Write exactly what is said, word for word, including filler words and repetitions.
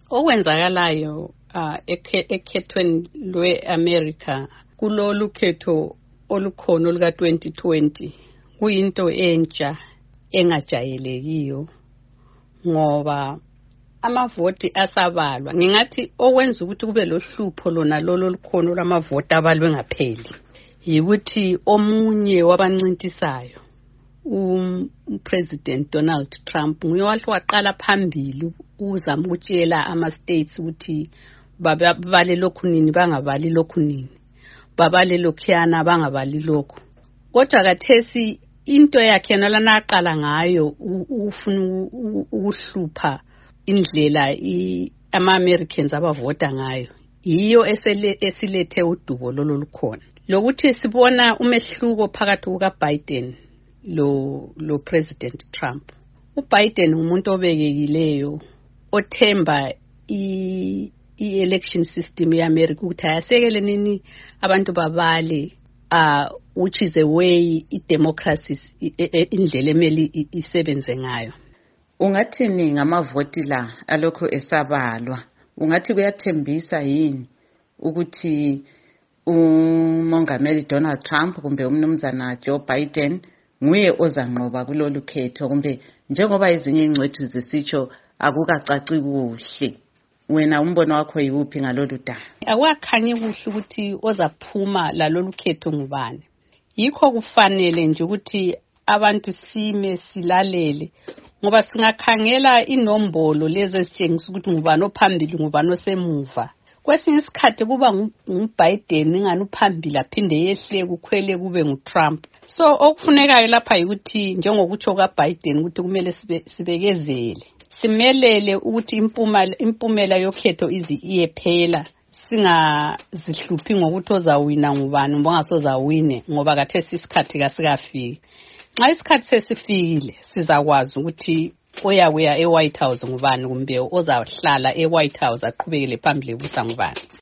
Okwenzakalayo uh, ekhethweni lwe-America kulolu khetho olukhona oluka twenty twenty kuyinto entsha engajayelekiyo ngoba amavoti asabalwa. Ngingathi okwenza ukuthi kube lohlupho lona lolo olukhona lamavoti abalwe ngapheli yikuthi omunye wabancintisayo uMpresident Donald Trump nguye waqala phambili uzama ukutshela ama-states ukuthi babale lokhu nini bangabali lokhu nini, babale lokhuyana bangabali lokhu. Kodwa kathesi into yakhe nalana aqala ngayo ufuna ukuhlupha indlela ama-Americans abavota ngayo yiyo esilethe udubo lolo lukhona. Lokuthi sibona umehluko phakathi kukaBiden lo lo President Trump. UBiden umuntu obekekileyo othemba i i-election system yeAmerica ukuthi ayasekele nini abantu babale uh which is a way i-democracy indlela emeli isebenze ngayo. Ungathini ngamavoti la alokho esabalwa? Ungathi kuyathembisa yini ukuthi umongameli Donald Trump kumbe umnumzana Joe Biden nguye ozanqoba kulolu khetho, kumbe njengoba izinye ingcwethi zisitsho akukacaci kuhle? Wena umbono wakho yiwuphi ngalolu daba? Akukhanyi kuhle ukuthi ozaphuma lalolu khetho ngubani. Yikho kufanele nje ukuthi abantu sime silalele ngoba singakhangela inombolo lezi ezitshengisa ukuthi ngubani ophambili ngubani osemuva. Kwesinye isikhathi kuba nguBiden ingani uphambili aphinde yehle kukhwele kube nguTrump. So okufunekayo lapha ukuthi njengokutsho kaBiden ukuthi kumele sibekezele, simelele ukuthi impumela impumela yokhetho izi iyephela, singazihluphi ngokuthi ozawina ngubani mbongasozawine ngoba kathesi isikhathi kasikafiki. Nxa isikhathi sesifikile sizakwazi ukuthi oya kuya eWhite House ngubani kumbe ozahlala eWhite House aqhubekele phambili ebusa ngubani.